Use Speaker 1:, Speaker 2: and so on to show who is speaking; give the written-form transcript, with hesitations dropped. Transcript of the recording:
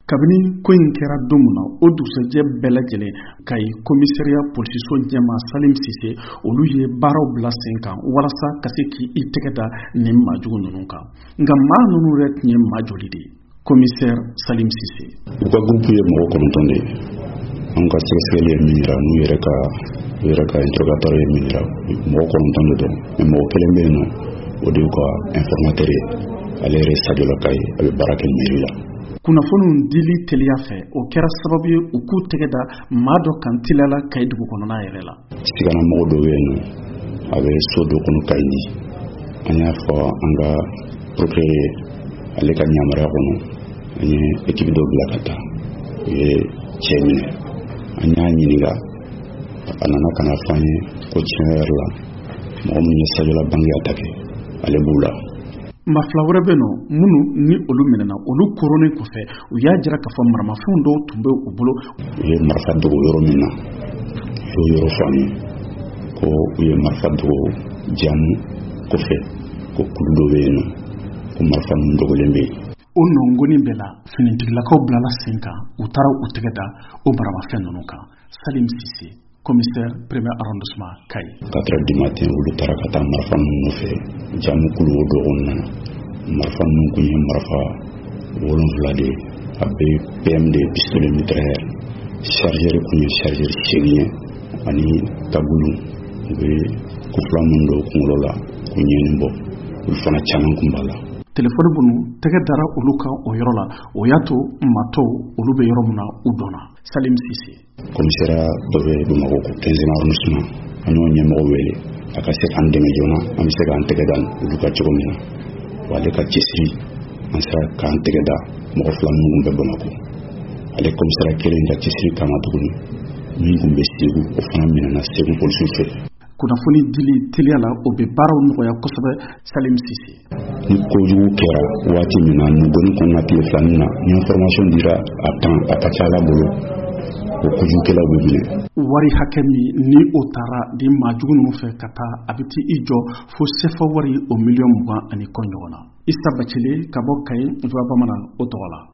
Speaker 1: kabini ko in kɛra don min na o dugusɛjɛ bɛɛ lajɛlen Kayi komisariya polisiso ɲɛmaa Salim Sise olu ye baaraw bila sen kan walasa ka se k'i tɛgɛ da nin maajugu ninnu kan nka maa ninnu yɛrɛ tun ye maa joli de ye commissaire Salim Sise
Speaker 2: u ka groupe ye mɔgɔ 9 de ye an ka sɛgɛsɛgɛli ye min yira n'u yɛrɛ ka interrogatoire ye min yira mɔgɔ 9 de don mais mɔgɔ kelen bɛ yen nɔ o de y'u ka informateur ye ale yɛrɛ Sadiola Kayi a bɛ baara kɛ mairie la.
Speaker 1: kunnafoniw dili teliya fɛ o kɛra sababu ye u k'u tɛgɛ da maa dɔ kan teliyala Kayi dugu kɔnɔna yɛrɛ la.
Speaker 2: Sigana mɔgɔ dɔ bɛ yen nɔ a bɛ so dɔ kɔnɔ Kayi an y'a fɔ an ka procureur ale ka ɲamariya kɔnɔ an ye équipe dɔ bila ka taa u ye cɛ minɛ an y'a ɲininka a nana ka na fɔ an ye ko tiɲɛ yɛrɛ la mɔgɔ minnu ye Sadiola bange attaqué ale b'u la.
Speaker 1: maa fila wɛrɛ bɛ yen nɔ minnu ni olu minɛna olu koronin kɔfɛ u y'a jira k'a fɔ maramafɛnw dɔw tun bɛ u bolo.
Speaker 2: u ye marifa dogo yɔrɔ min na u y'o yɔrɔ fɔ an ye ko u ye marifa dogo jamu kɔfɛ ko kulu dɔ bɛ yen nɔ ko marifa ninnu dogolen bɛ yen.
Speaker 1: o nɔngɔni bɛɛ la finitigilakaw bilala sen kan u taara u tɛgɛ da o maramafɛn ninnu kan. Salim Sise commissaire premier arrondissement Kayi.
Speaker 2: 4h du matin olu taara ka taa marifa ninnu nɔfɛ jamu kulu o dɔgɔnin na marifa ninnu kun ye marifa 7 de a bɛ PMD pistolet mitrailleur chargeur kun ye chargeur 8 ani tabulu u bɛ kufula minnu don kunkolo la kun ɲɛni bɔ olu fana caman kun b'a la.
Speaker 1: telefɔni minnu tɛgɛ dara olu kan o yɔrɔ la o y'a to matɔw olu bɛ yɔrɔ min na u dɔnna. Salim Sise
Speaker 2: komisariya dɔ bɛ Bamakɔ ko 15e arrondissement an y'o ɲɛmɔgɔ wele a ka se k'an dɛmɛ joona an bɛ se k'an tɛgɛ da olu ka cogo min na wa ale ka cɛsiri an sera k'an tɛgɛ da mɔgɔ 2 minnu bɛ Bamakɔ ale komisariya kelen ka cɛsiri kama tuguni min kun bɛ Segu o fana minɛna Segu polisiw fɛ.
Speaker 1: kunnafoni dili teliya la o bɛ baaraw nɔgɔya kosɛbɛ. Salim Sise
Speaker 2: ni kojugu kɛra waati min na Nugoni kɔnɔna tile 2 na ni information dira a temps a ka ca Ala bolo o kojugukɛlaw bɛ minɛ. wari
Speaker 1: hakɛ min ni o taara di maajugu ninnu fɛ ka taa a bɛ t'i jɔ fo CFA wari o miliyɔn 20 ani kɔ ɲɔgɔn na. Isa Bacile ka bɔ Kayi Voix Bamanan o tɔgɔ la.